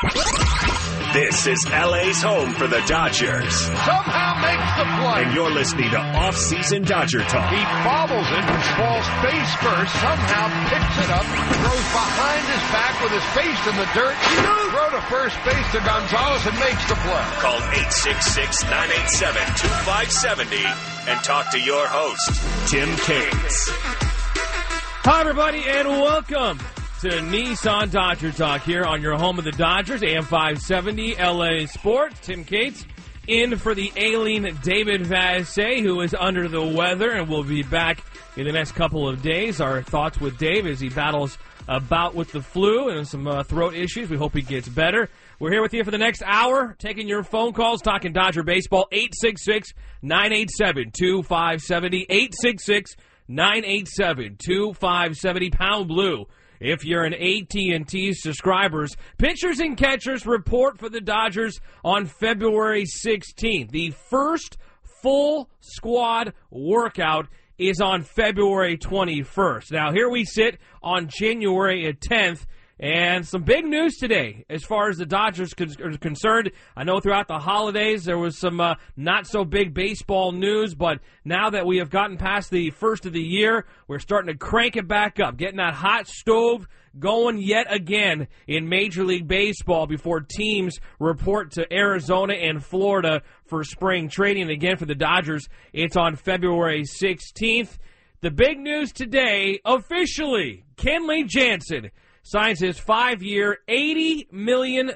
This is LA's home for the Dodgers. Somehow makes the play. And you're listening to Off-Season Dodger Talk. He bobbles it and falls face first, somehow picks it up, throws behind his back with his face in the dirt, throw to first base to Gonzalez and makes the play. Call 866-987-2570 and talk to your host, Tim Cates. Hi, everybody, and welcome to Nissan Dodger Talk here on your home of the Dodgers, AM 570 LA Sports. Tim Cates in for the ailing David Vassegh, who is under the weather and will be back in the next couple of days. Our thoughts with Dave as he battles a bout with the flu and some throat issues. We hope he gets better. We're here with you for the next hour, taking your phone calls, talking Dodger baseball, 866-987-2570, 866-987-2570, pound blue. If you're an AT&T subscribers, pitchers and catchers report for the Dodgers on February 16th. The first full squad workout is on February 21st. Now, here we sit on January 10th, and some big news today as far as the Dodgers are concerned. I know throughout the holidays there was some not-so-big baseball news, but now that we have gotten past the first of the year, we're starting to crank it back up, getting that hot stove going yet again in Major League Baseball before teams report to Arizona and Florida for spring training. Again, for the Dodgers, it's on February 16th. The big news today, officially, Kenley Jansen signs his 5-year, $80 million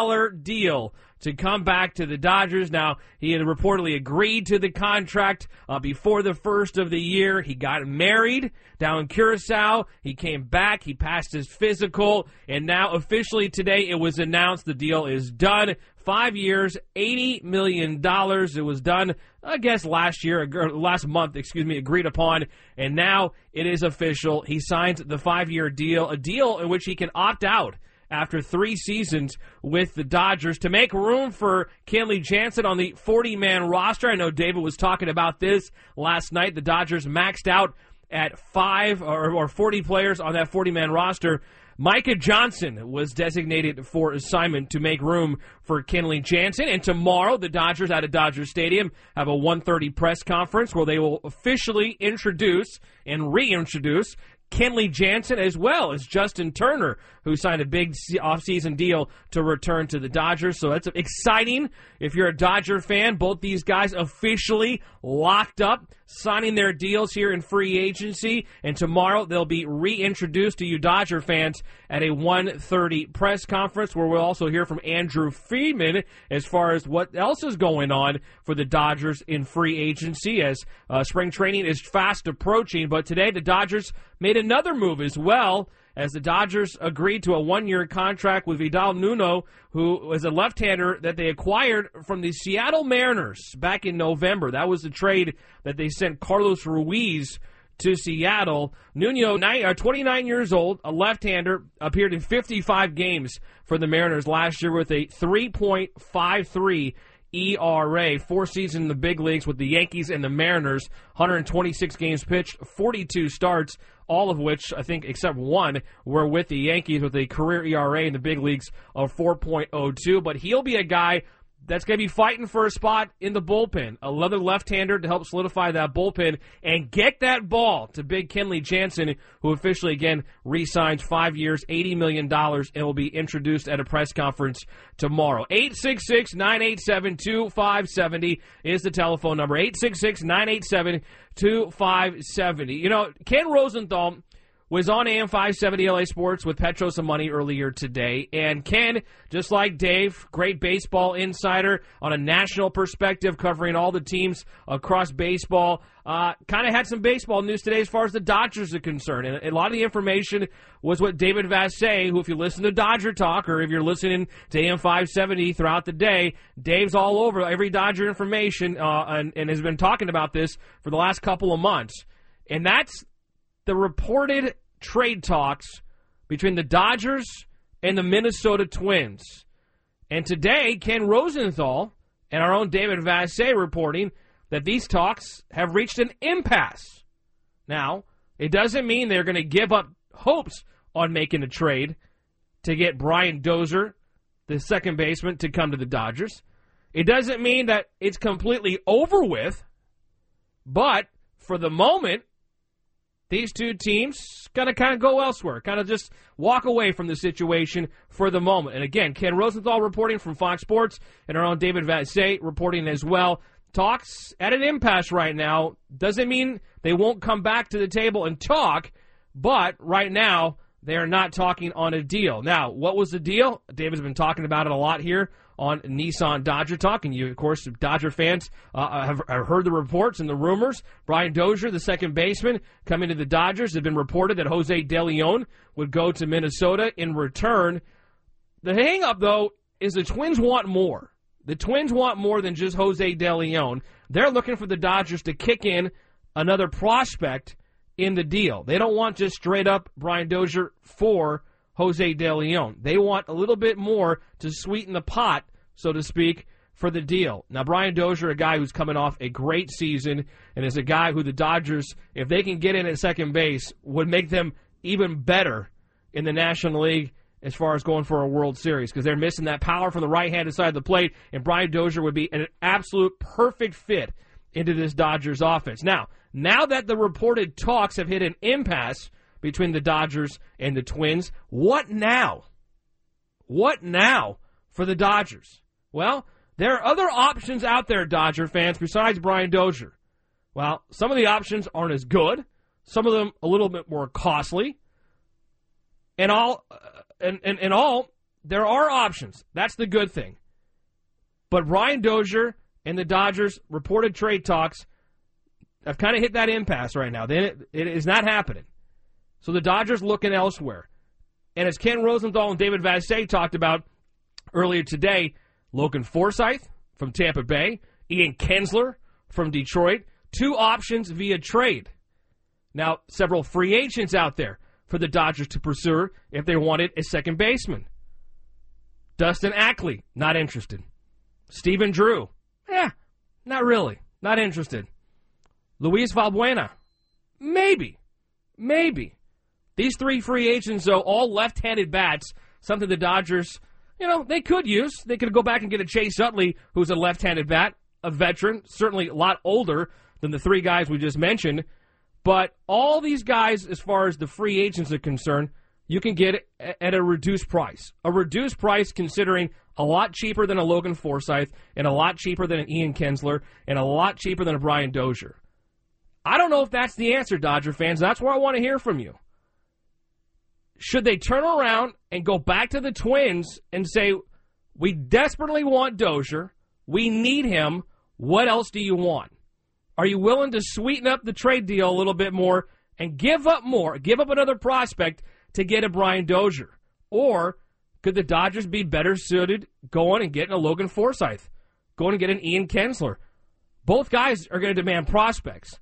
deal to come back to the Dodgers. Now, he had reportedly agreed to the contract before the first of the year. He got married down in Curacao. He came back. He passed his physical. And now, officially today, it was announced the deal is done. 5 years, $80 million. It was done, I guess, last month, agreed upon. And now it is official. He signs the 5-year deal, a deal in which he can opt out after 3 seasons with the Dodgers to make room for Kenley Jansen on the 40-man roster. I know David was talking about this last night. The Dodgers maxed out at 5 or 40 players on that 40-man roster. Micah Johnson was designated for assignment to make room for Kenley Jansen. And tomorrow, the Dodgers out of Dodger Stadium have a 1:30 press conference where they will officially introduce and reintroduce Kenley Jansen, as well as Justin Turner, who signed a big offseason deal to return to the Dodgers. So that's exciting. If you're a Dodger fan, both these guys officially locked up, signing their deals here in free agency. And tomorrow they'll be reintroduced to you Dodger fans at a 1:30 press conference, where we'll also hear from Andrew Friedman as far as what else is going on for the Dodgers in free agency as spring training is fast approaching. But today the Dodgers made another move as well, as the Dodgers agreed to a 1-year contract with Vidal Nuno, who was a left-hander that they acquired from the Seattle Mariners back in November. That was the trade that they sent Carlos Ruiz to Seattle. Nuno, 29 years old, a left-hander, appeared in 55 games for the Mariners last year with a 3.53 ERA, 4 seasons in the big leagues with the Yankees and the Mariners, 126 games pitched, 42 starts, all of which, I think, except one, were with the Yankees with a career ERA in the big leagues of 4.02. But he'll be a guy that's going to be fighting for a spot in the bullpen, another left-hander to help solidify that bullpen and get that ball to big Kenley Jansen, who officially, again, re-signs 5 years, $80 million, and will be introduced at a press conference tomorrow. 866-987-2570 is the telephone number, 866-987-2570. You know, Ken Rosenthal was on AM 570 LA Sports with Petros and Money earlier today. And Ken, just like Dave, great baseball insider on a national perspective, covering all the teams across baseball, kind of had some baseball news today as far as the Dodgers are concerned. And a lot of the information was what David Vassegh, who if you listen to Dodger Talk or if you're listening to AM 570 throughout the day, Dave's all over every Dodger information and has been talking about this for the last couple of months. And that's the reported trade talks between the Dodgers and the Minnesota Twins. And today, Ken Rosenthal and our own David Vassegh reporting that these talks have reached an impasse. Now, it doesn't mean they're going to give up hopes on making a trade to get Brian Dozier, the second baseman, to come to the Dodgers. It doesn't mean that it's completely over with, but for the moment, these two teams got to kind of go elsewhere, kind of just walk away from the situation for the moment. And again, Ken Rosenthal reporting from Fox Sports, and our own David Vassegh reporting as well. Talks at an impasse right now. Doesn't mean they won't come back to the table and talk, but right now they are not talking on a deal. Now, what was the deal? David's been talking about it a lot here on Nissan Dodger Talk, and you, of course, Dodger fans have heard the reports and the rumors. Brian Dozier, the second baseman, coming to the Dodgers. It had been reported that Jose De Leon would go to Minnesota in return. The hang-up, though, is the Twins want more. The Twins want more than just Jose De Leon. They're looking for the Dodgers to kick in another prospect in the deal. They don't want just straight-up Brian Dozier for Jose De Leon. They want a little bit more to sweeten the pot, so to speak, for the deal. Now, Brian Dozier, a guy who's coming off a great season, and is a guy who the Dodgers, if they can get in at second base, would make them even better in the National League as far as going for a World Series, because they're missing that power from the right-handed side of the plate, and Brian Dozier would be an absolute perfect fit into this Dodgers offense. Now that the reported talks have hit an impasse between the Dodgers and the Twins, what now? What now for the Dodgers? Well, there are other options out there, Dodger fans, besides Brian Dozier. Well, some of the options aren't as good. Some of them a little bit more costly. And all, there are options. That's the good thing. But Brian Dozier and the Dodgers' reported trade talks have kind of hit that impasse right now. It is not happening. So the Dodgers looking elsewhere. And as Ken Rosenthal and David Vassegh talked about earlier today, Logan Forsythe from Tampa Bay, Ian Kinsler from Detroit, two options via trade. Now, several free agents out there for the Dodgers to pursue if they wanted a second baseman. Dustin Ackley, not interested. Stephen Drew, not really, not interested. Luis Valbuena, maybe. These three free agents, though, all left-handed bats, something the Dodgers, they could use. They could go back and get a Chase Utley, who's a left-handed bat, a veteran, certainly a lot older than the three guys we just mentioned. But all these guys, as far as the free agents are concerned, you can get at a reduced price. A reduced price considering a lot cheaper than a Logan Forsythe and a lot cheaper than an Ian Kinsler and a lot cheaper than a Brian Dozier. I don't know if that's the answer, Dodger fans. That's where I want to hear from you. Should they turn around and go back to the Twins and say, we desperately want Dozier, we need him, what else do you want? Are you willing to sweeten up the trade deal a little bit more and give up more, give up another prospect to get a Brian Dozier? Or could the Dodgers be better suited going and getting a Logan Forsythe, going and getting an Ian Kinsler? Both guys are going to demand prospects.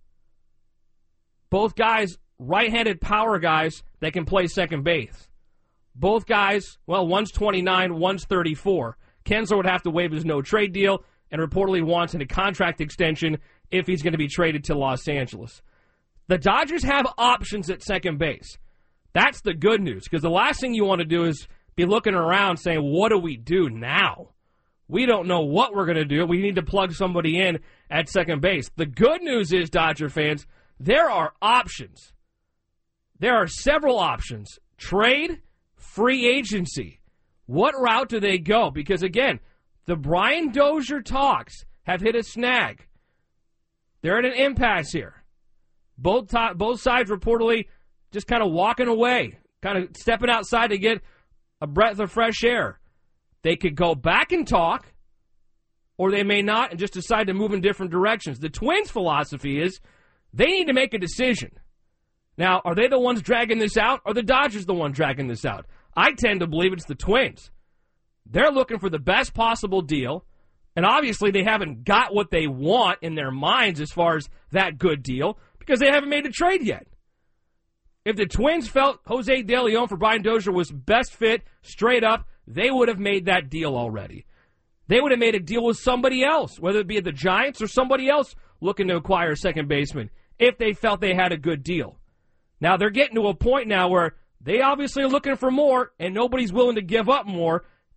Both guys, right-handed power guys that can play second base. Both guys, well, one's 29, one's 34. Kinsler would have to waive his no-trade deal and reportedly wants a contract extension if he's going to be traded to Los Angeles. The Dodgers have options at second base. That's the good news, because the last thing you want to do is be looking around saying, what do we do now? We don't know what we're going to do. We need to plug somebody in at second base. The good news is, Dodger fans, there are options. There are several options. Trade, free agency. What route do they go? Because, again, the Brian Dozier talks have hit a snag. They're at an impasse here. Both sides reportedly just kind of walking away, kind of stepping outside to get a breath of fresh air. They could go back and talk, or they may not and just decide to move in different directions. The Twins' philosophy is they need to make a decision. Now, are they the ones dragging this out, or the Dodgers the one dragging this out? I tend to believe it's the Twins. They're looking for the best possible deal, and obviously they haven't got what they want in their minds as far as that good deal because they haven't made a trade yet. If the Twins felt Jose De Leon for Brian Dozier was best fit, straight up, they would have made that deal already. They would have made a deal with somebody else, whether it be the Giants or somebody else looking to acquire a second baseman, if they felt they had a good deal. Now, they're getting to a point now where they obviously are looking for more, and nobody's willing to give up more,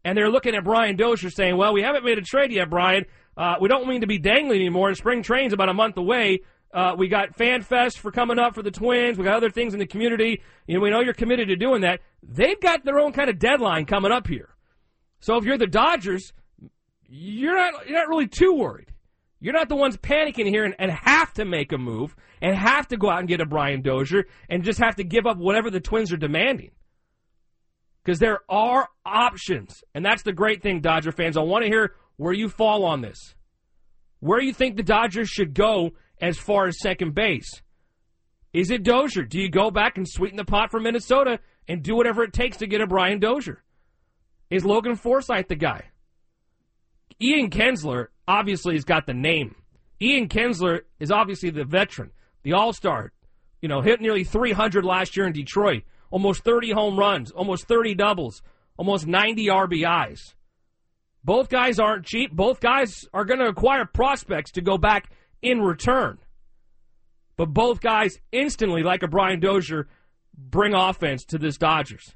and they're looking at Brian Dozier saying, well, we haven't made a trade yet, Brian. We don't mean to be dangling anymore, and spring training's about a month away. We got Fan Fest for coming up for the Twins. We got other things in the community. We know you're committed to doing that. They've got their own kind of deadline coming up here. So if you're the Dodgers, you're not really too worried. You're not the ones panicking here and have to make a move and have to go out and get a Brian Dozier and just have to give up whatever the Twins are demanding. Because there are options. And that's the great thing, Dodger fans. I want to hear where you fall on this. Where you think the Dodgers should go as far as second base. Is it Dozier? Do you go back and sweeten the pot for Minnesota and do whatever it takes to get a Brian Dozier? Is Logan Forsythe the guy? Ian Kinsler obviously has got the name. Ian Kinsler is obviously the veteran, the all-star. Hit nearly 300 last year in Detroit. Almost 30 home runs, almost 30 doubles, almost 90 RBIs. Both guys aren't cheap. Both guys are going to acquire prospects to go back in return. But both guys instantly, like a Brian Dozier, bring offense to this Dodgers.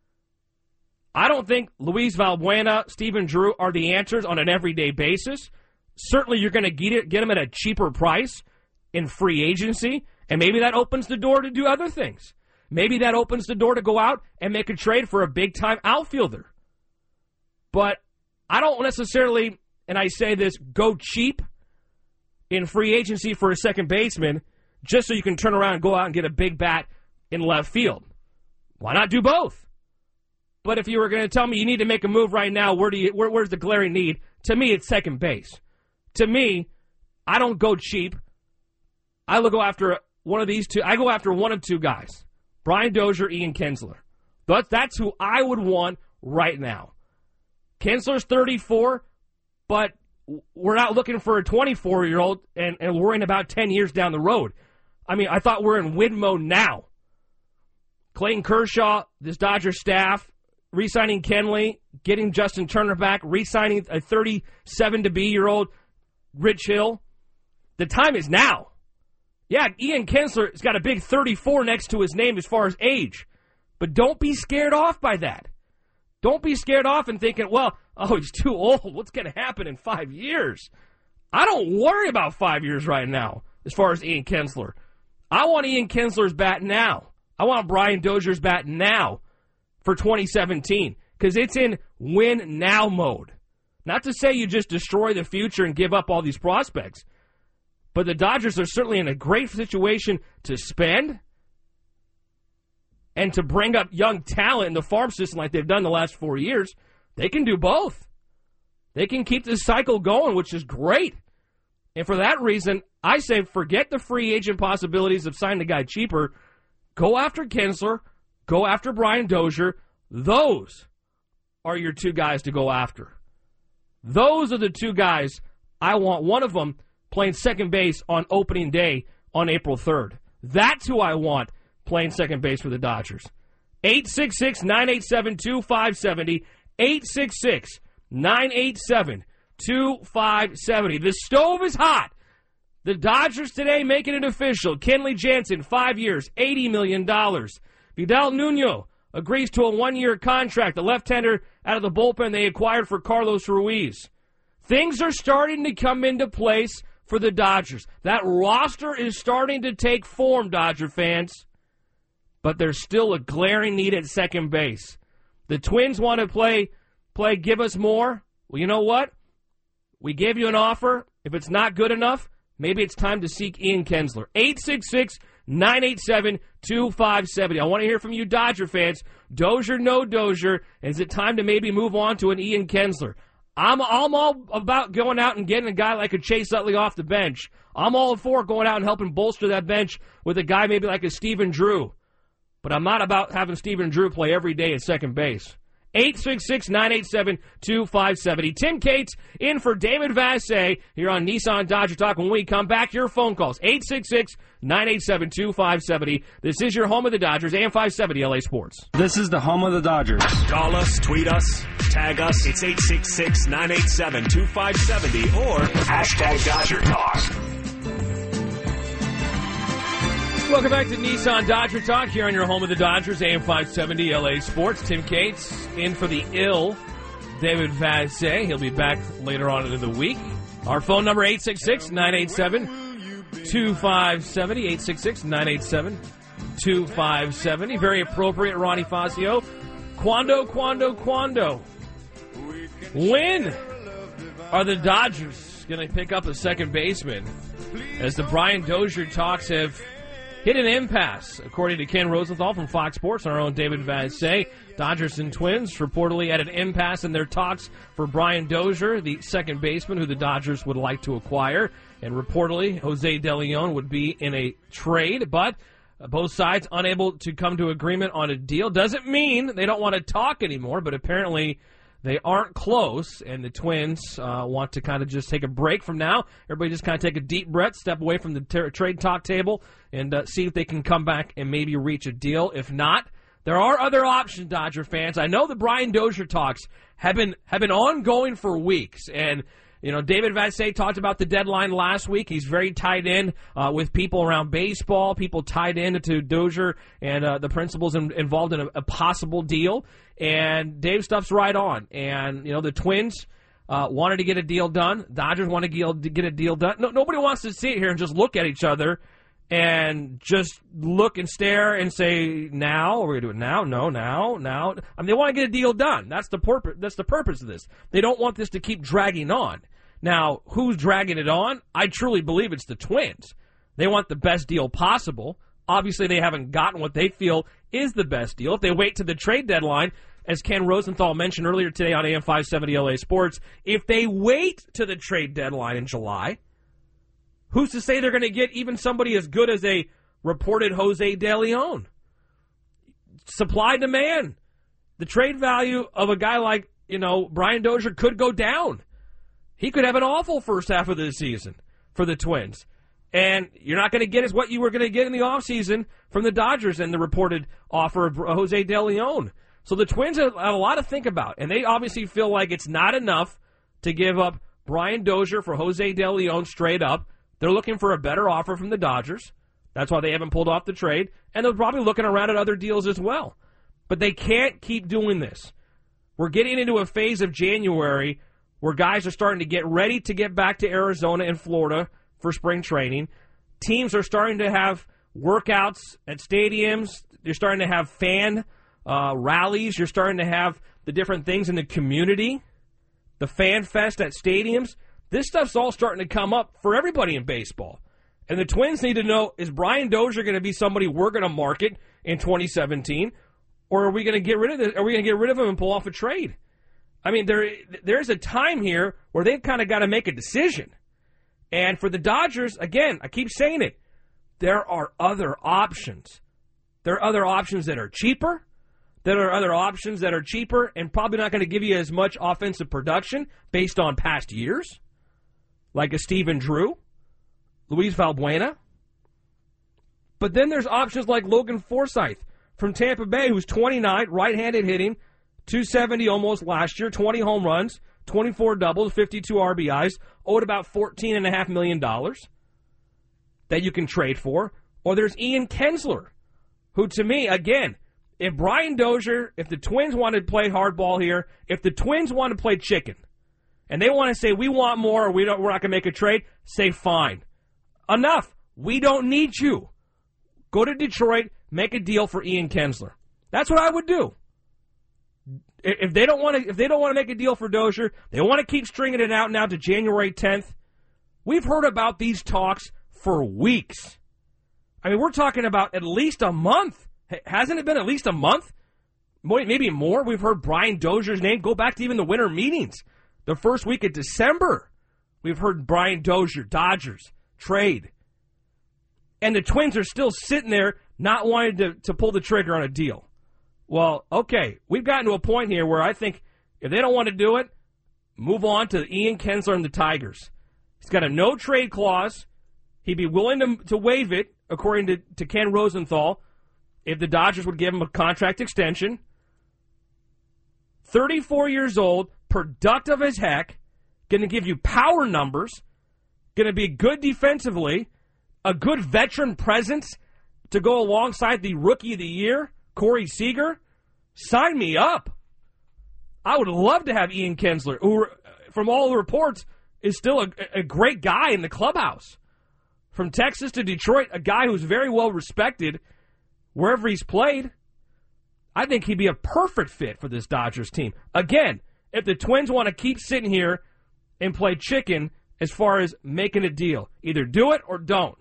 I don't think Luis Valbuena, Stephen Drew are the answers on an everyday basis. Certainly you're going to get them at a cheaper price in free agency, and maybe that opens the door to do other things. Maybe that opens the door to go out and make a trade for a big-time outfielder. But I don't necessarily, and I say this, go cheap in free agency for a second baseman just so you can turn around and go out and get a big bat in left field. Why not do both? But if you were going to tell me you need to make a move right now, where's the glaring need? To me, it's second base. To me, I don't go cheap. I go after one of these two. I go after one of two guys, Brian Dozier, Ian Kinsler. That's who I would want right now. Kinsler's 34, but we're not looking for a 24-year-old and worrying about 10 years down the road. I mean, I thought we're in win mode now. Clayton Kershaw, this Dodger staff, re-signing Kenley, getting Justin Turner back, re-signing a 37-to-be-year-old Rich Hill. The time is now. Yeah, Ian Kinsler has got a big 34 next to his name as far as age. But don't be scared off by that. Don't be scared off and thinking, well, he's too old. What's going to happen in 5 years? I don't worry about 5 years right now as far as Ian Kinsler. I want Ian Kinsler's bat now. I want Brian Dozier's bat now for 2017 because it's in win-now mode. Not to say you just destroy the future and give up all these prospects, but the Dodgers are certainly in a great situation to spend and to bring up young talent in the farm system like they've done the last 4 years. They can do both. They can keep this cycle going, which is great. And for that reason, I say forget the free agent possibilities of signing a guy cheaper. Go after Kinsler. Go after Brian Dozier. Those are your two guys to go after. Those are the two guys I want. One of them playing second base on opening day on April 3rd. That's who I want playing second base for the Dodgers. 866-987-2570. 866-987-2570. The stove is hot. The Dodgers today making it official. Kenley Jansen, 5 years, $80 million. Vidal Nuno agrees to a 1-year contract. The left-hander out of the bullpen they acquired for Carlos Ruiz. Things are starting to come into place for the Dodgers. That roster is starting to take form, Dodger fans. But there's still a glaring need at second base. The Twins want to play give us more. Well, you know what? We gave you an offer. If it's not good enough, maybe it's time to seek Ian Kinsler. 866-987-2570. I want to hear from you Dodger fans. Dozier, no Dozier. Is it time to maybe move on to an Ian Kinsler? I'm all about going out and getting a guy like a Chase Utley off the bench. I'm all for going out and helping bolster that bench with a guy maybe like a Stephen Drew. But I'm not about having Stephen Drew play every day at second base. 866-987-2570. Tim Cates in for David Vassay here on Nissan Dodger Talk. When we come back, your phone calls. 866-987-2570. This is your home of the Dodgers, AM 570 LA Sports. This is the home of the Dodgers. Call us, tweet us, tag us. It's 866-987-2570 or hashtag Dodger Talk. Welcome back to Nissan Dodger Talk here on your home of the Dodgers, AM 570 LA Sports. Tim Cates in for the ill David Vassegh. He'll be back later on into the week. Our phone number, 866-987-2570, 866-987-2570. Very appropriate, Ronnie Fazio. Quando. When are the Dodgers going to pick up a second baseman as the Brian Dozier talks have hit an impasse, according to Ken Rosenthal from Fox Sports and our own David Vassegh? Dodgers and Twins reportedly at an impasse in their talks for Brian Dozier, the second baseman who the Dodgers would like to acquire. And reportedly, Jose De Leon would be in a trade, but both sides unable to come to agreement on a deal. Doesn't mean they don't want to talk anymore, but apparently they aren't close, and the Twins want to kind of just take a break from now. Everybody just kind of take a deep breath, step away from the trade talk table, and see if they can come back and maybe reach a deal. If not, there are other options, Dodger fans. I know the Brian Dozier talks have been ongoing for weeks, and David Vassegh talked about the deadline last week. He's very tied in with people around baseball, people tied into Dozier and the principals involved in a possible deal. And Dave stuff's right on. And, the Twins wanted to get a deal done. Dodgers want to get a deal done. Nobody wants to sit here and just look at each other and just look and stare and say, now? Are we going to do it now? No, now? I mean, they want to get a deal done. That's the purpose of this. They don't want this to keep dragging on. Now, who's dragging it on? I truly believe it's the Twins. They want the best deal possible. Obviously, they haven't gotten what they feel is the best deal. If they wait to the trade deadline, as Ken Rosenthal mentioned earlier today on AM 570 LA Sports, if they wait to the trade deadline in July, who's to say they're going to get even somebody as good as a reported Jose De Leon? Supply demand. The trade value of a guy like, Brian Dozier could go down. He could have an awful first half of the season for the Twins. And you're not going to get what you were going to get in the offseason from the Dodgers and the reported offer of Jose De Leon. So the Twins have a lot to think about. And they obviously feel like it's not enough to give up Brian Dozier for Jose De Leon straight up. They're looking for a better offer from the Dodgers. That's why they haven't pulled off the trade. And they're probably looking around at other deals as well. But they can't keep doing this. We're getting into a phase of January where guys are starting to get ready to get back to Arizona and Florida for spring training. Teams are starting to have workouts at stadiums. You're starting to have fan rallies. You're starting to have the different things in the community, the fan fest at stadiums. This stuff's all starting to come up for everybody in baseball. And the Twins need to know, is Brian Dozier going to be somebody we're going to market in 2017, or are we going to get rid of this? Are we going to get rid of him and pull off a trade? I mean, there's a time here where they've kind of got to make a decision. And for the Dodgers, again, I keep saying it, there are other options. There are other options that are cheaper. There are other options that are cheaper and probably not going to give you as much offensive production based on past years, like a Stephen Drew, Luis Valbuena. But then there's options like Logan Forsythe from Tampa Bay, who's 29, right-handed hitting, 270 almost last year, 20 home runs, 24 doubles, 52 RBIs, owed about $14.5 million that you can trade for. Or there's Ian Kinsler, who to me, again, if Brian Dozier, if the Twins want to play hardball here, if the Twins want to play chicken, and they want to say, we want more, or we're not going to make a trade, say fine. Enough. We don't need you. Go to Detroit, make a deal for Ian Kinsler. That's what I would do. If they don't want to make a deal for Dozier, they want to keep stringing it out now to January 10th. We've heard about these talks for weeks. I mean, we're talking about at least a month. Hasn't it been at least a month? Maybe more. We've heard Brian Dozier's name go back to even the winter meetings. The first week of December, we've heard Brian Dozier, Dodgers, trade. And the Twins are still sitting there not wanting to pull the trigger on a deal. Well, okay, we've gotten to a point here where I think if they don't want to do it, move on to Ian Kinsler and the Tigers. He's got a no-trade clause. He'd be willing to waive it, according to Ken Rosenthal, if the Dodgers would give him a contract extension. 34 years old, productive as heck, going to give you power numbers, going to be good defensively, a good veteran presence to go alongside the Rookie of the Year, Corey Seager. Sign me up. I would love to have Ian Kinsler, who, from all the reports, is still a great guy in the clubhouse. From Texas to Detroit, a guy who's very well respected wherever he's played. I think he'd be a perfect fit for this Dodgers team. Again, if the Twins want to keep sitting here and play chicken as far as making a deal, either do it or don't.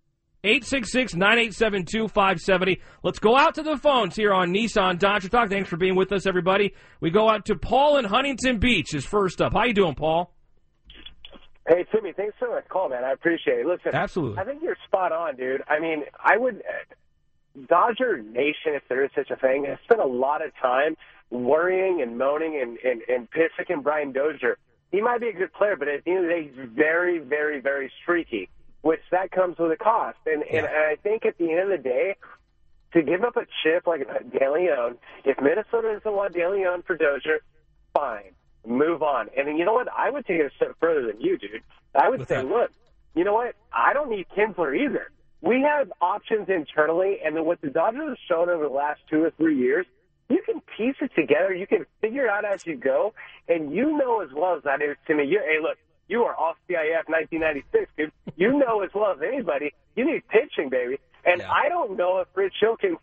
866-987-2570. Let's go out to the phones here on Nissan Dodger Talk. Thanks for being with us, everybody. We go out to Paul in Huntington Beach is first up. How you doing, Paul? Hey, Timmy, thanks for the call, man. I appreciate it. Listen, absolutely. I think you're spot on, dude. I mean, I would Dodger Nation, if there is such a thing, has spent a lot of time worrying and moaning and picking Brian Dozier. He might be a good player, but at the end of the day, he's very, very, very streaky, which that comes with a cost. And I think at the end of the day, to give up a chip like De Leon, if Minnesota doesn't want De Leon for Dozier, fine. Move on. And you know what? I would take it a step further than you, dude. I would say, look, you know what? I don't need Kinsler either. We have options internally, and then what the Dodgers have shown over the last 2 or 3 years, you can piece it together. You can figure it out as you go, and you know as well as I do, Timmy. Hey, look, you are off CIF 1996, dude. You know as well as anybody, you need pitching, baby. And I don't know if Rich Hill can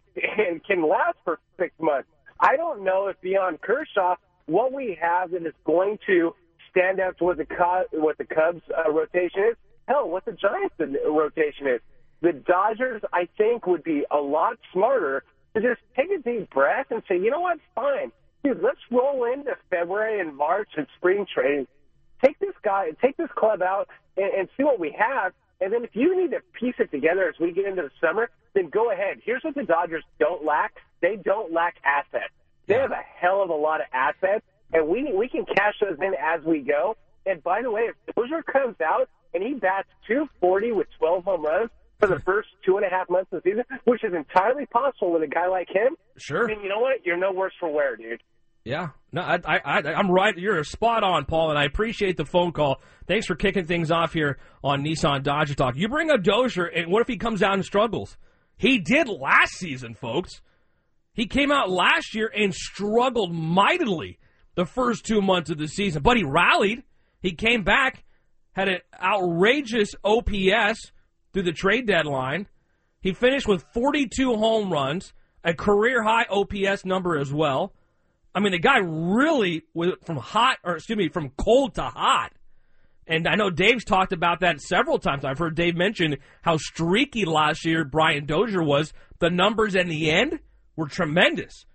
last for 6 months. I don't know if beyond Kershaw, what we have that is going to stand out to what the Cubs rotation is. Hell, what the Giants rotation is. The Dodgers, I think, would be a lot smarter to just take a deep breath and say, you know what, fine. Dude, let's roll into February and March and spring training. Take this club out and see what we have. And then if you need to piece it together as we get into the summer, then go ahead. Here's what the Dodgers don't lack. They don't lack assets. They have a hell of a lot of assets, and we can cash those in as we go. And by the way, if Dozier comes out and he bats .240 with 12 home runs for the first 2.5 months of the season, which is entirely possible with a guy like him, sure. then you know what? You're no worse for wear, dude. Yeah. No, I'm right. You're spot on, Paul, and I appreciate the phone call. Thanks for kicking things off here on Nissan Dodger Talk. You bring up Dozier, and what if he comes out and struggles? He did last season, folks. He came out last year and struggled mightily the first 2 months of the season, but he rallied. He came back, had an outrageous OPS through the trade deadline. He finished with 42 home runs, a career-high OPS number as well. I mean, the guy really went from cold to hot. And I know Dave's talked about that several times. I've heard Dave mention how streaky last year Brian Dozier was. The numbers in the end were tremendous.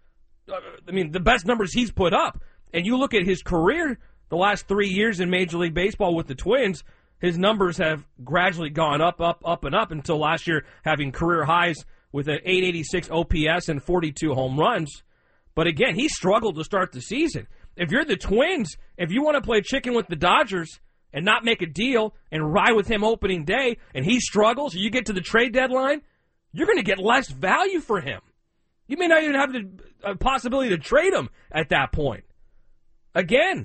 I mean, the best numbers he's put up. And you look at his career, the last 3 years in Major League Baseball with the Twins, his numbers have gradually gone up, and up until last year having career highs with an 886 OPS and 42 home runs. But again, he struggled to start the season. If you're the Twins, if you want to play chicken with the Dodgers and not make a deal and ride with him opening day, and he struggles, you get to the trade deadline, you're going to get less value for him. You may not even have the possibility to trade him at that point. Again,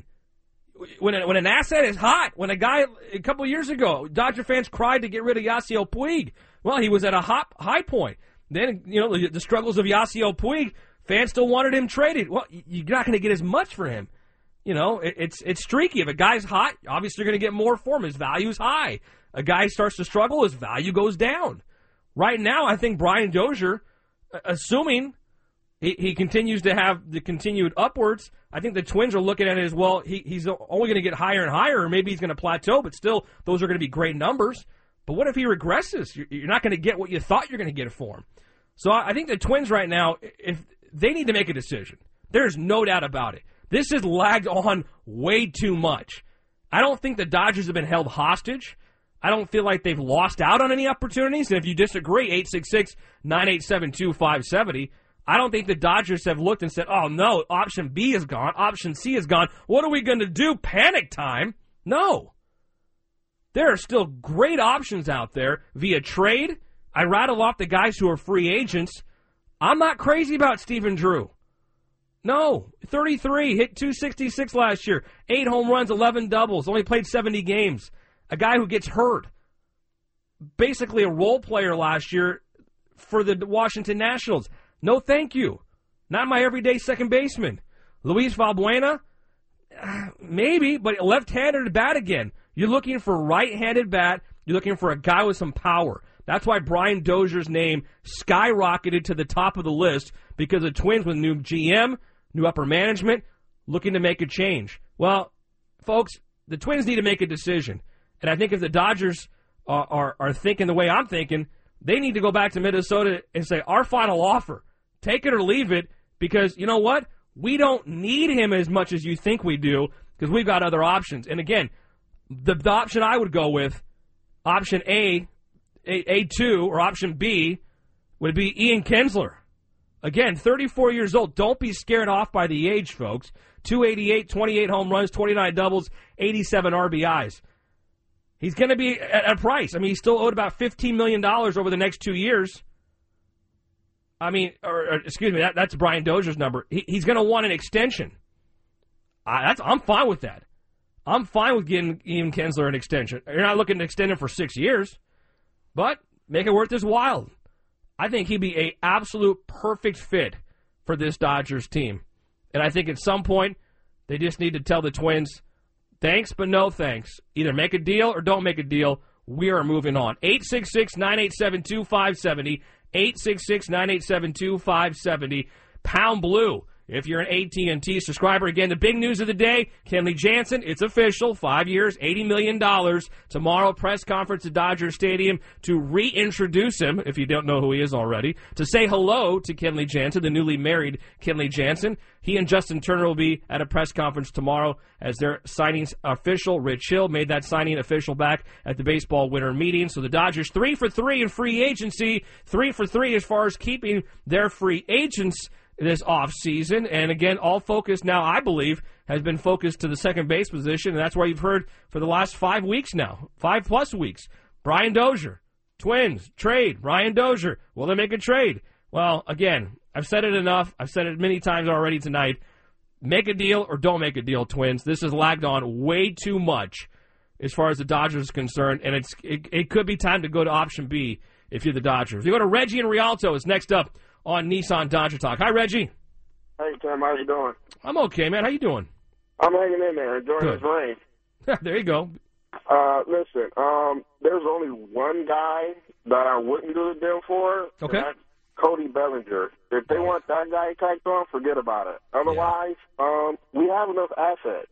when an asset is hot, when a guy a couple of years ago, Dodger fans cried to get rid of Yasiel Puig. Well, he was at a high point. Then, the struggles of Yasiel Puig, fans still wanted him traded. Well, you're not going to get as much for him. It's streaky. If a guy's hot, obviously you're going to get more for him. His value's high. A guy starts to struggle, his value goes down. Right now, I think Brian Dozier, assuming he continues to have the continued upwards, I think the Twins are looking at it as, well, he's only going to get higher and higher, or maybe he's going to plateau, but still, those are going to be great numbers. But what if he regresses? You're not going to get what you thought you're going to get for him. So I think the Twins right now, if they need to make a decision. There's no doubt about it. This has lagged on way too much. I don't think the Dodgers have been held hostage. I don't feel like they've lost out on any opportunities. And if you disagree, 866-987-2570. I don't think the Dodgers have looked and said, oh, no, option B is gone, option C is gone. What are we going to do? Panic time? No. There are still great options out there via trade. I rattle off the guys who are free agents. I'm not crazy about Stephen Drew. No, 33, hit 266 last year, 8 home runs, 11 doubles, only played 70 games. A guy who gets hurt. Basically a role player last year for the Washington Nationals. No thank you. Not my everyday second baseman. Luis Valbuena, maybe, but left-handed bat again. You're looking for right-handed bat. You're looking for a guy with some power. That's why Brian Dozier's name skyrocketed to the top of the list, because the Twins with new GM, new upper management, looking to make a change. Well, folks, the Twins need to make a decision. And I think if the Dodgers are thinking the way I'm thinking, they need to go back to Minnesota and say, our final offer, take it or leave it, because you know what? We don't need him as much as you think we do, because we've got other options. And again, the option I would go with, option A2, or option B, would be Ian Kinsler. Again, 34 years old. Don't be scared off by the age, folks. 288, 28 home runs, 29 doubles, 87 RBIs. He's going to be at a price. I mean, he's still owed about $15 million over the next 2 years. I mean, excuse me, that's Brian Dozier's number. He's going to want an extension. I'm fine with that. I'm fine with getting Ian Kinsler an extension. You're not looking to extend him for 6 years, but make it worth his while. I think he'd be an absolute perfect fit for this Dodgers team. And I think at some point, they just need to tell the Twins, thanks, but no thanks. Either make a deal or don't make a deal. We are moving on. 866-987-2570. 866-987-2570. Pound blue. If you're an AT&T subscriber, again, the big news of the day, Kenley Jansen, it's official, 5 years, $80 million. Tomorrow, press conference at Dodger Stadium to reintroduce him, if you don't know who he is already, to say hello to Kenley Jansen, the newly married Kenley Jansen. He and Justin Turner will be at a press conference tomorrow as their signing's official. Rich Hill made that signing official back at the baseball winter meeting. So the Dodgers 3 for 3 in free agency, 3 for 3 as far as keeping their free agents this offseason. And again, all focus now, I believe, has been focused to the second base position, and that's why you've heard for the last 5 weeks now, 5+ weeks. Brian Dozier, Twins, trade. Brian Dozier, will they make a trade? Well, again, I've said it enough. I've said it many times already tonight. Make a deal or don't make a deal, Twins. This has lagged on way too much as far as the Dodgers is concerned, and it could be time to go to option B if you're the Dodgers. You go to Reggie and Rialto is next up on Nissan Dodger Talk. Hi, Reggie. Hey, Tim. How you doing? I'm okay, man. How you doing? I'm hanging in there, enjoying this rain. There you go. Listen, there's only one guy that I wouldn't do the deal for. Okay. And that's Cody Bellinger. If they want that guy tacked on, forget about it. Otherwise, we have enough assets.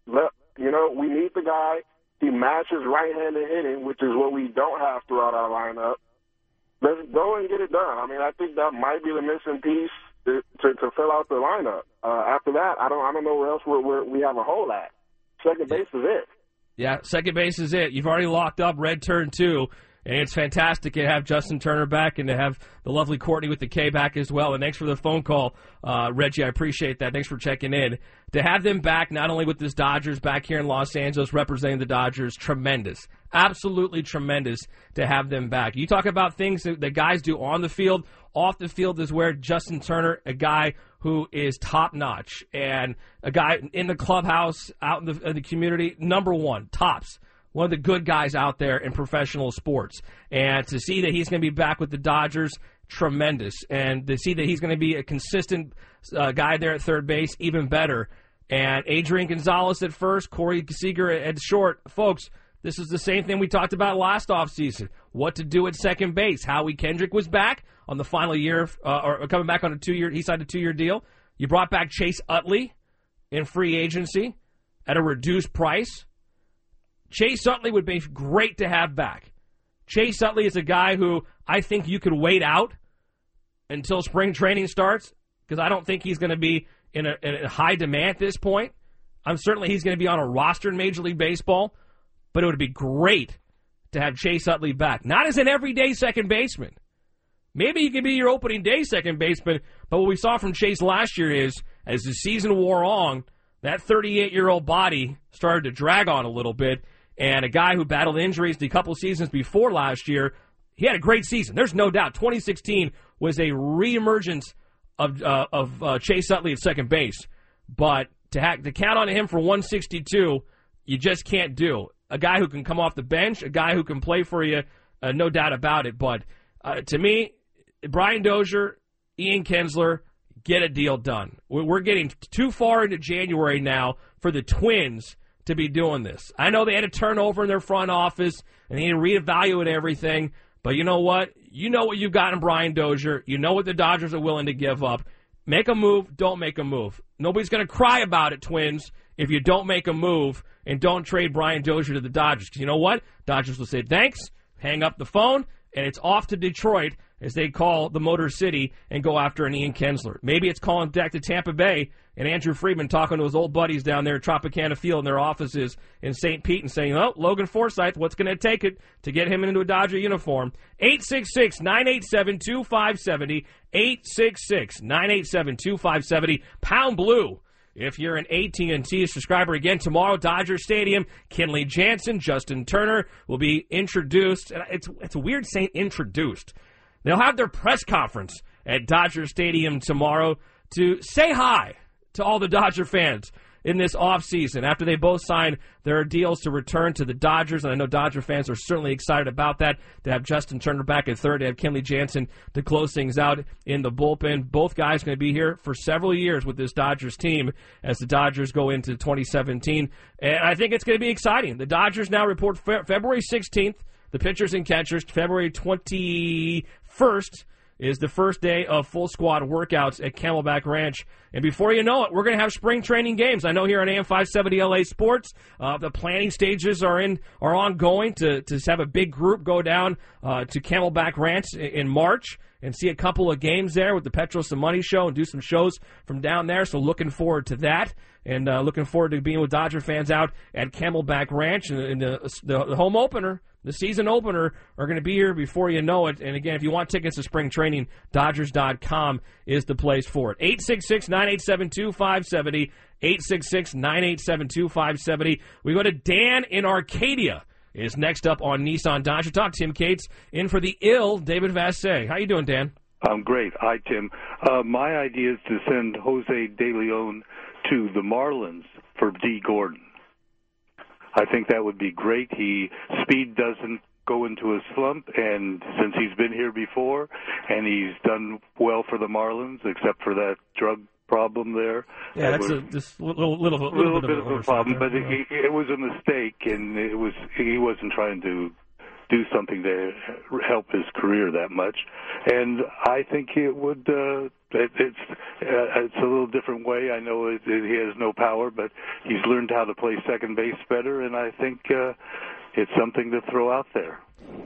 We need the guy. He matches right-handed hitting, which is what we don't have throughout our lineup. Let's go and get it done. I mean, I think that might be the missing piece to fill out the lineup. After that, I don't know where else we have a hole at. Second base is it. Yeah, second base is it. You've already locked up Red Turn 2, and it's fantastic to have Justin Turner back and to have the lovely Courtney with the K back as well. And thanks for the phone call, Reggie. I appreciate that. Thanks for checking in. To have them back, not only with this Dodgers back here in Los Angeles representing the Dodgers, tremendous. Absolutely tremendous to have them back. You talk about things that guys do on the field. Off the field is where Justin Turner, a guy who is top-notch, and a guy in the clubhouse, out in the community, number one, tops. One of the good guys out there in professional sports. And to see that he's going to be back with the Dodgers, tremendous. And to see that he's going to be a consistent guy there at third base, even better. And Adrian Gonzalez at first, Corey Seager at short. Folks, this is the same thing we talked about last offseason. What to do at second base. Howie Kendrick was back on the final year, or coming back on a 2-year, he signed a 2-year deal. You brought back Chase Utley in free agency at a reduced price. Chase Utley would be great to have back. Chase Utley is a guy who I think you could wait out until spring training starts, because I don't think he's going to be in a high demand at this point. He's going to be on a roster in Major League Baseball, but it would be great to have Chase Utley back. Not as an everyday second baseman. Maybe he could be your opening day second baseman, but what we saw from Chase last year is, as the season wore on, that 38-year-old body started to drag on a little bit, and a guy who battled injuries the couple seasons before last year, he had a great season. There's no doubt. 2016 was a reemergence of Chase Utley at second base, but to count on him for 162, you just can't do. A guy who can come off the bench, a guy who can play for you, no doubt about it. But to me, Brian Dozier, Ian Kinsler, get a deal done. We're getting too far into January now for the Twins to be doing this. I know they had a turnover in their front office, and they need to reevaluate everything, but you know what? You know what you've got in Brian Dozier. You know what the Dodgers are willing to give up. Make a move, don't make a move. Nobody's going to cry about it, Twins, if you don't make a move and don't trade Brian Dozier to the Dodgers. Because you know what? Dodgers will say thanks, hang up the phone, and it's off to Detroit as they call the Motor City and go after an Ian Kinsler. Maybe it's calling back to Tampa Bay and Andrew Friedman talking to his old buddies down there at Tropicana Field in their offices in St. Pete and saying, oh, Logan Forsythe, what's going to take it to get him into a Dodger uniform? 866-987-2570, 866-987-2570, pound blue. If you're an AT&T subscriber, again, tomorrow, Dodger Stadium, Kenley Jansen, Justin Turner will be introduced. It's weird saying introduced. They'll have their press conference at Dodger Stadium tomorrow to say hi to all the Dodger fans in this offseason after they both signed their deals to return to the Dodgers. And I know Dodger fans are certainly excited about that, to have Justin Turner back at third, to have Kenley Jansen to close things out in the bullpen. Both guys going to be here for several years with this Dodgers team as the Dodgers go into 2017. And I think it's going to be exciting. The Dodgers now report February 16th. The pitchers and catchers, February 21st, is the first day of full squad workouts at Camelback Ranch. And before you know it, we're going to have spring training games. I know here on AM 570 LA Sports, the planning stages are ongoing to have a big group go down to Camelback Ranch in March and see a couple of games there with the Petros and Money Show and do some shows from down there. So looking forward to that. And looking forward to being with Dodger fans out at Camelback Ranch. And the home opener, the season opener, are going to be here before you know it. And again, if you want tickets to spring training, Dodgers.com is the place for it. 866-987-2570, 866-987-2570. We go to Dan in Arcadia is next up on Nissan Dodger Talk. Tim Cates in for the ill David Vassegh. How you doing, Dan? I'm great. Hi, Tim. My idea is to send Jose De Leon to the Marlins for D. Gordon. I think that would be great. Speed doesn't go into a slump, and since he's been here before, and he's done well for the Marlins, except for that drug problem there. Yeah, that's a little bit of a problem, but it was a mistake, and he wasn't trying to do something to help his career that much. And I think it would. It's a little different way. I know he has no power, but he's learned how to play second base better, and I think it's something to throw out there.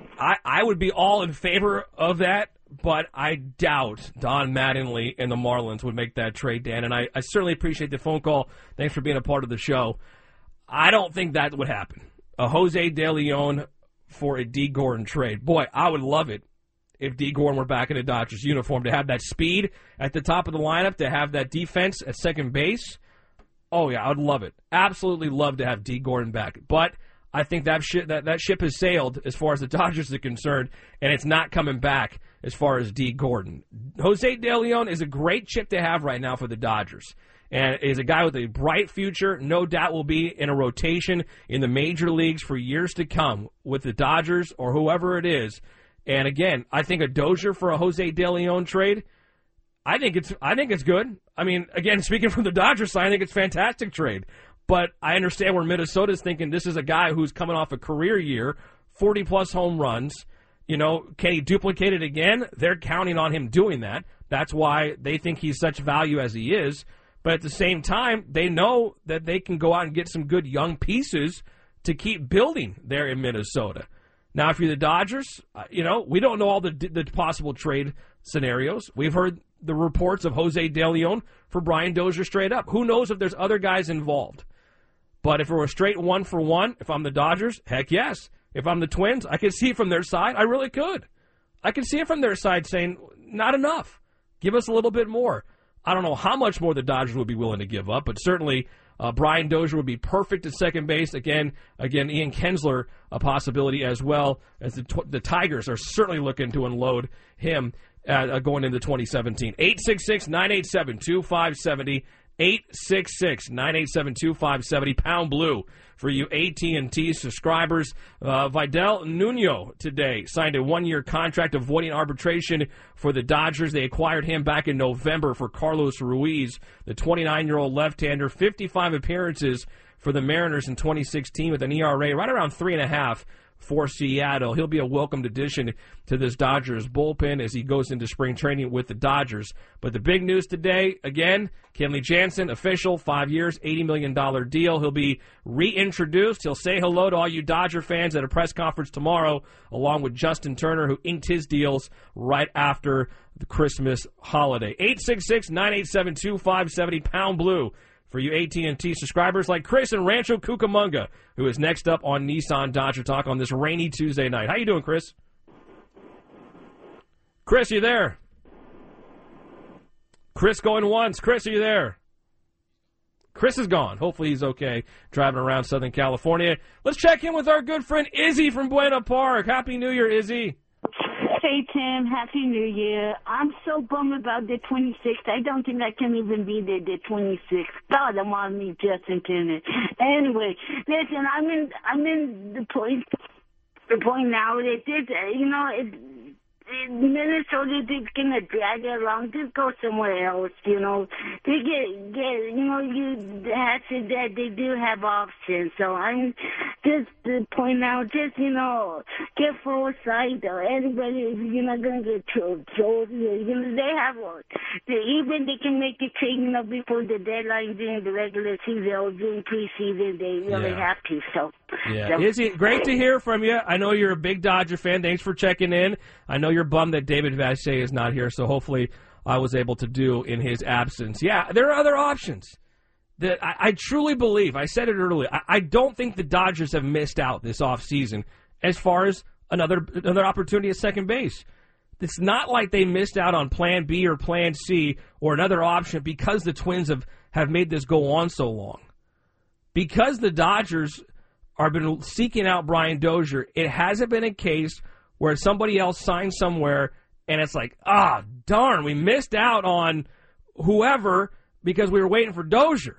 I would be all in favor of that, but I doubt Don Mattingly and the Marlins would make that trade, Dan. And I certainly appreciate the phone call. Thanks for being a part of the show. I don't think that would happen. A Jose De Leon for a D. Gordon trade. Boy, I would love it if D. Gordon were back in a Dodgers uniform, to have that speed at the top of the lineup, to have that defense at second base. Oh, yeah, I would love it. Absolutely love to have D. Gordon back. But I think that ship has sailed as far as the Dodgers are concerned, and it's not coming back as far as D. Gordon. Jose De Leon is a great chip to have right now for the Dodgers, and is a guy with a bright future. No doubt will be in a rotation in the major leagues for years to come with the Dodgers or whoever it is. And again, I think a Dozier for a Jose De Leon trade, I think it's good. I mean, again, speaking from the Dodgers side, I think it's a fantastic trade. But I understand where Minnesota's thinking this is a guy who's coming off a career year, 40-plus home runs. You know, can he duplicate it again? They're counting on him doing that. That's why they think he's such value as he is. But at the same time, they know that they can go out and get some good young pieces to keep building there in Minnesota. Now, if you're the Dodgers, we don't know all the possible trade scenarios. We've heard the reports of Jose De Leon for Brian Dozier straight up. Who knows if there's other guys involved? But if it were straight 1-for-1, if I'm the Dodgers, heck yes. If I'm the Twins, I could see it from their side. I really could. I could see it from their side saying, not enough. Give us a little bit more. I don't know how much more the Dodgers would be willing to give up, but certainly Brian Dozier would be perfect at second base. Again, Ian Kinsler, a possibility as well, as the Tigers are certainly looking to unload him going into 2017. 866-987-2570, 866-987-2570, pound blue for you AT&T subscribers. Vidal Nuno today signed a 1-year contract avoiding arbitration for the Dodgers. They acquired him back in November for Carlos Ruiz, the 29-year-old left-hander, 55 appearances for the Mariners in 2016 with an ERA right around 3.5 for Seattle. He'll be a welcomed addition to this Dodgers bullpen as he goes into spring training with the Dodgers. But the big news today, again, Kenley Jansen, official, 5 years, $80 million deal. He'll be reintroduced. He'll say hello to all you Dodger fans at a press conference tomorrow, along with Justin Turner, who inked his deals right after the Christmas holiday. 866-987-2570, pound blue for you AT&T subscribers like Chris in Rancho Cucamonga, who is next up on Nissan Dodger Talk on this rainy Tuesday night. How you doing, Chris? Chris, you there? Chris going once. Chris, are you there? Chris is gone. Hopefully he's okay driving around Southern California. Let's check in with our good friend Izzy from Buena Park. Happy New Year, Izzy. Hey, Tim. Happy New Year. I'm so bummed about the 26th. I don't think I can even be there the 26th. God, I'm on me, Justin Turner. Anyway, listen, I'm in the point now that this, Minnesota is gonna drag it along. Just go somewhere else. They get. You have to that they do have options. So I'm just the point now. Just get foresight or anybody. You're not gonna get told. They have one. Even they can make the trade before the deadline during the regular season or during preseason. They really have to. So. Yeah, Izzy, great to hear from you. I know you're a big Dodger fan. Thanks for checking in. I know you're bummed that David Vache is not here, so hopefully I was able to do in his absence. Yeah, there are other options that I truly believe. I said it earlier. I don't think the Dodgers have missed out this offseason as far as another opportunity at second base. It's not like they missed out on Plan B or Plan C or another option because the Twins have made this go on so long. Because the Dodgers have been seeking out Brian Dozier, it hasn't been a case where somebody else signed somewhere and it's like, darn, we missed out on whoever because we were waiting for Dozier.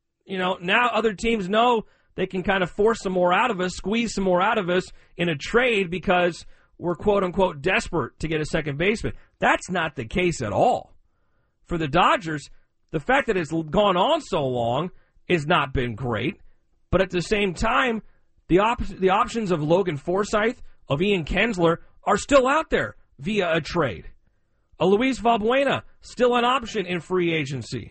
Now other teams know they can kind of force some more out of us, squeeze some more out of us in a trade because we're quote-unquote desperate to get a second baseman. That's not the case at all. For the Dodgers, the fact that it's gone on so long has not been great. But at the same time, the options of Logan Forsythe, of Ian Kinsler, are still out there via a trade. A Luis Valbuena, still an option in free agency.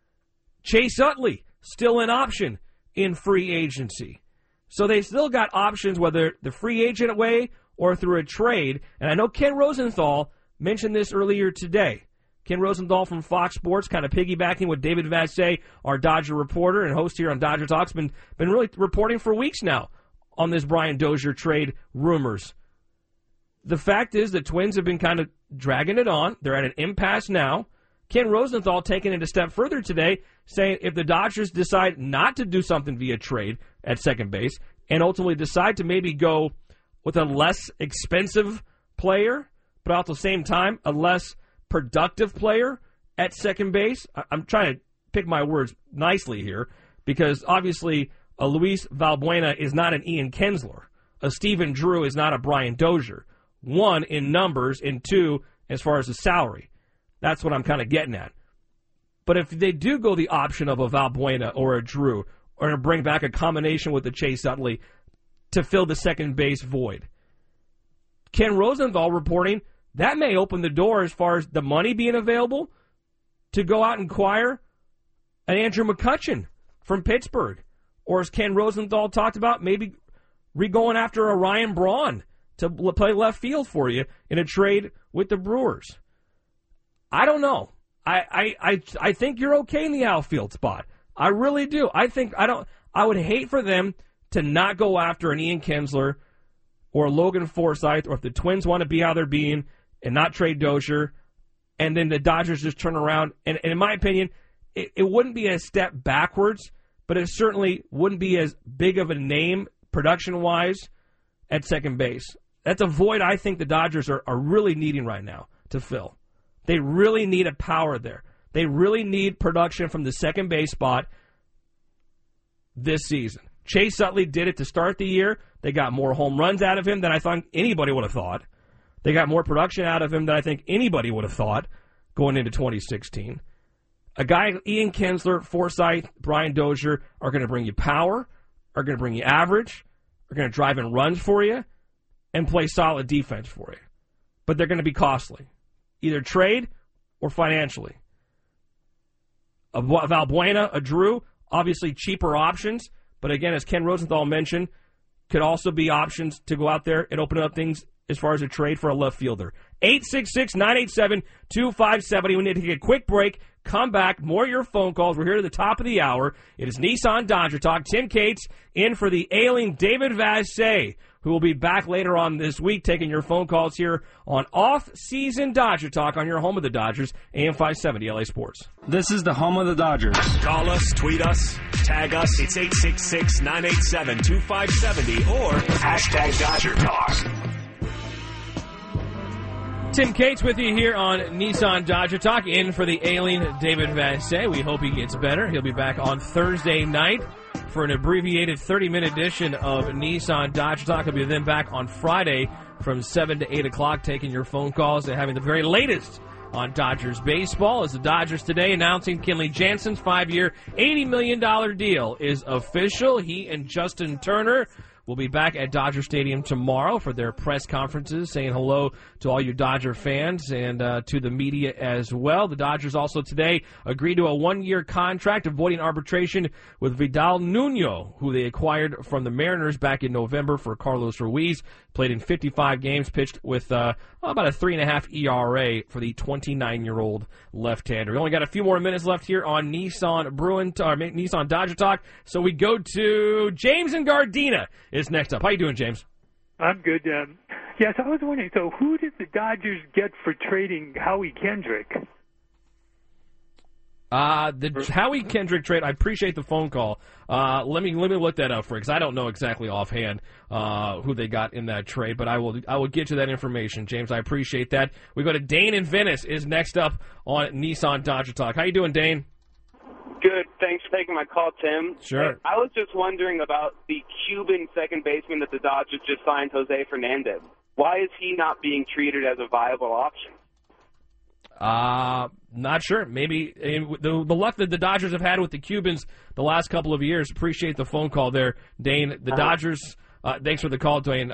Chase Utley, still an option in free agency. So they still got options, whether the free agent way or through a trade. And I know Ken Rosenthal mentioned this earlier today. Ken Rosenthal from Fox Sports, kind of piggybacking with David Vache, our Dodger reporter and host here on Dodger Talks, been really reporting for weeks now on this Brian Dozier trade rumors. The fact is the Twins have been kind of dragging it on. They're at an impasse now. Ken Rosenthal taking it a step further today, saying if the Dodgers decide not to do something via trade at second base and ultimately decide to maybe go with a less expensive player, but at the same time a less productive player at second base. I'm trying to pick my words nicely here because obviously a Luis Valbuena is not an Ian Kinsler. A Stephen Drew is not a Brian Dozier. One, in numbers, and two, as far as the salary. That's what I'm kind of getting at. But if they do go the option of a Valbuena or a Drew or to bring back a combination with the Chase Utley to fill the second base void, Ken Rosenthal reporting that may open the door as far as the money being available to go out and acquire an Andrew McCutchen from Pittsburgh. Or as Ken Rosenthal talked about, maybe going after a Ryan Braun to play left field for you in a trade with the Brewers. I don't know. I think you're okay in the outfield spot. I really do. I would hate for them to not go after an Ian Kinsler or Logan Forsythe, or if the Twins want to be how they're being and not trade Dozier, and then the Dodgers just turn around. And in my opinion, it wouldn't be a step backwards, but it certainly wouldn't be as big of a name production-wise at second base. That's a void I think the Dodgers are really needing right now to fill. They really need a power there. They really need production from the second base spot this season. Chase Utley did it to start the year. They got more home runs out of him than I thought anybody would have thought. They got more production out of him than I think anybody would have thought going into 2016. A guy, Ian Kinsler, Forsythe, Brian Dozier, are going to bring you power, are going to bring you average, are going to drive in runs for you, and play solid defense for you. But they're going to be costly, either trade or financially. A Valbuena, a Drew, obviously cheaper options, but again, as Ken Rosenthal mentioned, could also be options to go out there and open up things as far as a trade for a left fielder. 866-987-2570. We need to take a quick break. Come back. More of your phone calls. We're here to the top of the hour. It is Nissan Dodger Talk. Tim Cates in for the ailing David Vassegh, who will be back later on this week taking your phone calls here on Off-Season Dodger Talk on your home of the Dodgers, AM 570 LA Sports. This is the home of the Dodgers. Call us, tweet us, tag us. It's 866-987-2570 or hashtag Dodger Talk. Tim Cates with you here on Nissan Dodger Talk, in for the ailing David Vassegh. We hope he gets better. He'll be back on Thursday night for an abbreviated 30-minute edition of Nissan Dodger Talk. He'll be then back on Friday from 7 to 8 o'clock taking your phone calls and having the very latest on Dodgers baseball. As the Dodgers today announcing Kenley Jansen's 5-year, $80 million deal is official. He and Justin Turner will be back at Dodger Stadium tomorrow for their press conferences, saying hello to all you Dodger fans and to the media as well. The Dodgers also today agreed to a 1-year contract, avoiding arbitration with Vidal Nuno, who they acquired from the Mariners back in November for Carlos Ruiz. Played in 55 games, pitched with about a 3.5 ERA for the 29-year-old left-hander. We only got a few more minutes left here on Nissan Dodger Talk, so we go to James in Gardena is next up. How you doing, James? I'm good. Yes, I was wondering, so who did the Dodgers get for trading Howie Kendrick? The Howie Kendrick trade, I appreciate the phone call. Let me look that up for you, because I don't know exactly offhand who they got in that trade, but I will get you that information, James. I appreciate that. We go to Dane in Venice is next up on Nissan Dodger Talk. How you doing, Dane? Good. Thanks for taking my call, Tim. Sure. I was just wondering about the Cuban second baseman that the Dodgers just signed, Jose Fernandez. Why is he not being treated as a viable option? Not sure. Maybe the luck that the Dodgers have had with the Cubans the last couple of years. Appreciate the phone call there, Dane. The Dodgers, thanks for the call, Dwayne.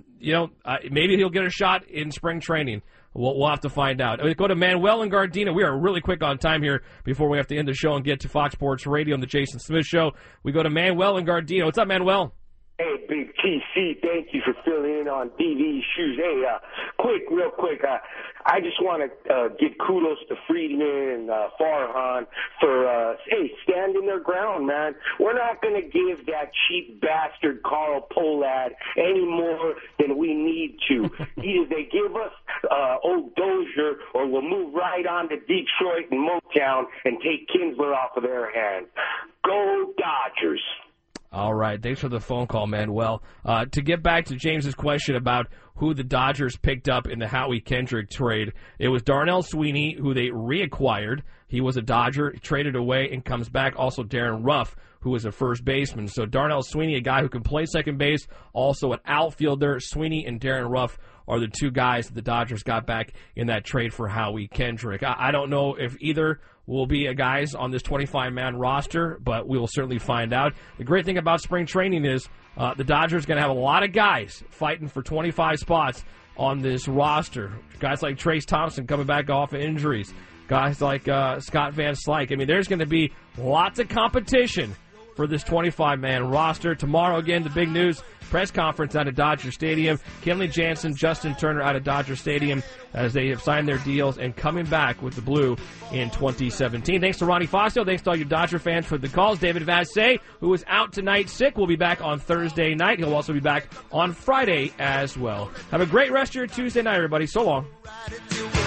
Maybe he'll get a shot in spring training. We'll have to find out. We go to Manuel and Gardena. We are really quick on time here before we have to end the show and get to Fox Sports Radio and the Jason Smith Show. We go to Manuel and Gardena. What's up, Manuel? Hey, Big TC, thank you for filling in on DV's shoes. Hey, real quick, I just want to give kudos to Friedman and Farhan for, standing their ground, man. We're not going to give that cheap bastard Carl Pohlad any more than we need to. Either they give us old Dozier, or we'll move right on to Detroit and Motown and take Kinsler off of their hands. Go Dodgers. All right. Thanks for the phone call, Manuel. To get back to James's question about who the Dodgers picked up in the Howie Kendrick trade, it was Darnell Sweeney, who they reacquired. He was a Dodger, traded away, and comes back. Also Darren Ruff, who was a first baseman. So Darnell Sweeney, a guy who can play second base, also an outfielder. Sweeney and Darren Ruff are the two guys that the Dodgers got back in that trade for Howie Kendrick. I don't know if either will be a guys on this 25-man roster, but we will certainly find out. The great thing about spring training is the Dodgers are going to have a lot of guys fighting for 25 spots on this roster. Guys like Trace Thompson coming back off of injuries. Guys like Scott Van Slyke. I mean, there's going to be lots of competition for this 25-man roster. Tomorrow, again, the big news, press conference out of Dodger Stadium. Kenley Jansen, Justin Turner out of Dodger Stadium as they have signed their deals and coming back with the blue in 2017. Thanks to Ronnie Fossil. Thanks to all you Dodger fans for the calls. David Vassegh, who is out tonight sick, will be back on Thursday night. He'll also be back on Friday as well. Have a great rest of your Tuesday night, everybody. So long.